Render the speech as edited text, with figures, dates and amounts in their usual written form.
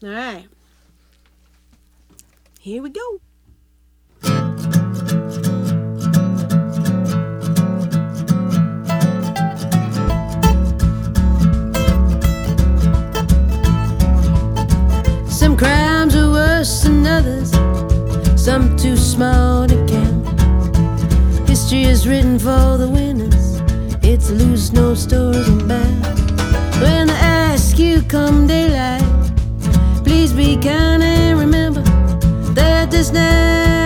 All right. Here we go. Some crimes are worse than others, some too small to count. History is written for the winners, it's lose no stories about. When I ask you come daylight, please be kind and remember that there's never